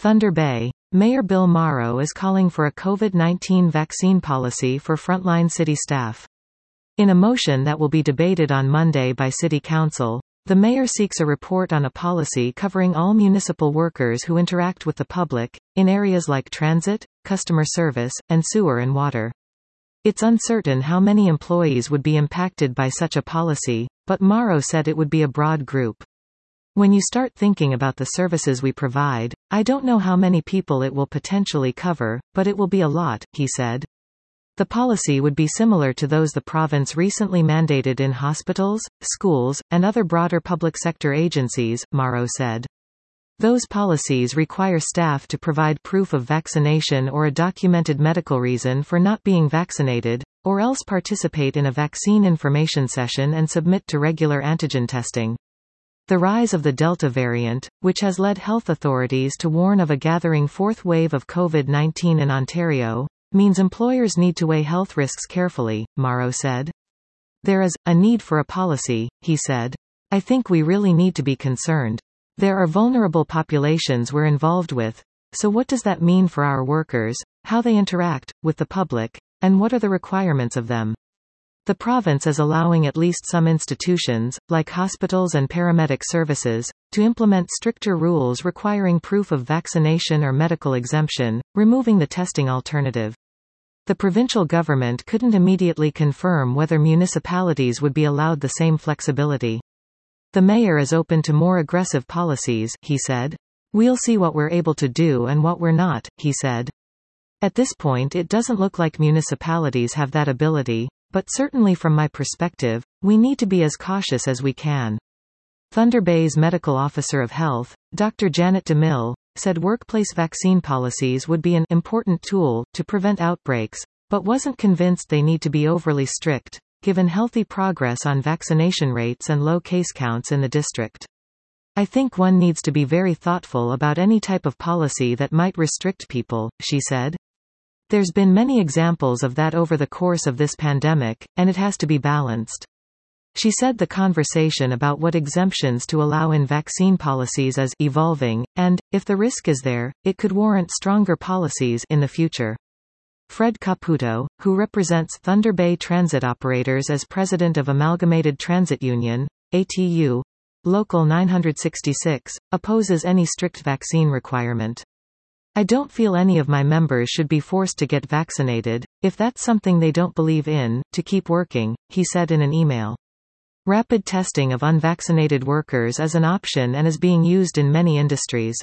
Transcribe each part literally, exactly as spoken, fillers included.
Thunder Bay. Mayor Bill Morrow is calling for a COVID nineteen vaccine policy for frontline city staff. In a motion that will be debated on Monday by City Council, the mayor seeks a report on a policy covering all municipal workers who interact with the public, in areas like transit, customer service, and sewer and water. It's uncertain how many employees would be impacted by such a policy, but Morrow said it would be a broad group. When you start thinking about the services we provide, I don't know how many people it will potentially cover, but it will be a lot, he said. The policy would be similar to those the province recently mandated in hospitals, schools, and other broader public sector agencies, Morrow said. Those policies require staff to provide proof of vaccination or a documented medical reason for not being vaccinated, or else participate in a vaccine information session and submit to regular antigen testing. The rise of the Delta variant, which has led health authorities to warn of a gathering fourth wave of COVID nineteen in Ontario, means employers need to weigh health risks carefully, Morrow said. There is a need for a policy, he said. I think we really need to be concerned. There are vulnerable populations we're involved with, so what does that mean for our workers, how they interact with the public, and what are the requirements of them? The province is allowing at least some institutions, like hospitals and paramedic services, to implement stricter rules requiring proof of vaccination or medical exemption, removing the testing alternative. The provincial government couldn't immediately confirm whether municipalities would be allowed the same flexibility. The mayor is open to more aggressive policies, he said. We'll see what we're able to do and what we're not, he said. At this point it doesn't look like municipalities have that ability, but certainly from my perspective, we need to be as cautious as we can. Thunder Bay's medical officer of health, Doctor Janet DeMille, said workplace vaccine policies would be an important tool to prevent outbreaks, but wasn't convinced they need to be overly strict, given healthy progress on vaccination rates and low case counts in the district. I think one needs to be very thoughtful about any type of policy that might restrict people, she said. There's been many examples of that over the course of this pandemic, and it has to be balanced. She said the conversation about what exemptions to allow in vaccine policies is evolving, and, if the risk is there, it could warrant stronger policies in the future. Fred Caputo, who represents Thunder Bay Transit Operators as president of Amalgamated Transit Union, A T U, Local nine sixty-six, opposes any strict vaccine requirement. I don't feel any of my members should be forced to get vaccinated, if that's something they don't believe in, to keep working, he said in an email. Rapid testing of unvaccinated workers is an option and is being used in many industries.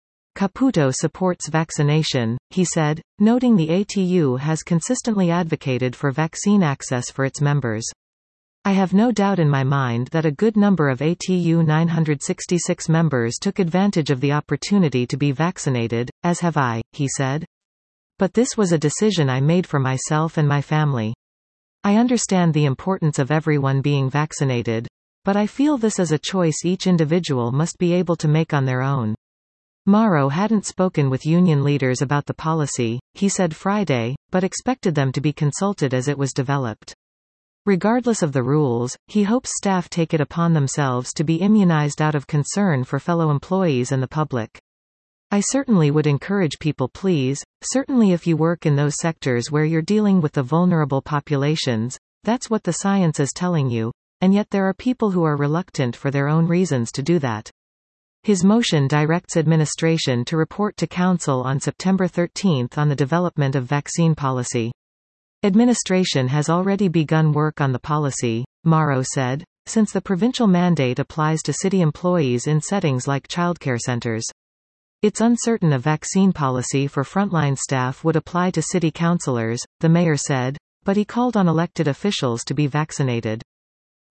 Caputo supports vaccination, he said, noting the A T U has consistently advocated for vaccine access for its members. I have no doubt in my mind that a good number of A T U nine sixty-six members took advantage of the opportunity to be vaccinated, as have I, he said. But this was a decision I made for myself and my family. I understand the importance of everyone being vaccinated, but I feel this is a choice each individual must be able to make on their own. Morrow hadn't spoken with union leaders about the policy, he said Friday, but expected them to be consulted as it was developed. Regardless of the rules, he hopes staff take it upon themselves to be immunized out of concern for fellow employees and the public. I certainly would encourage people please, certainly if you work in those sectors where you're dealing with the vulnerable populations, that's what the science is telling you, and yet there are people who are reluctant for their own reasons to do that. His motion directs administration to report to Council on September thirteenth on the development of vaccine policy. Administration has already begun work on the policy, Morrow said, since the provincial mandate applies to city employees in settings like childcare centres. It's uncertain a vaccine policy for frontline staff would apply to city councillors, the mayor said, but he called on elected officials to be vaccinated.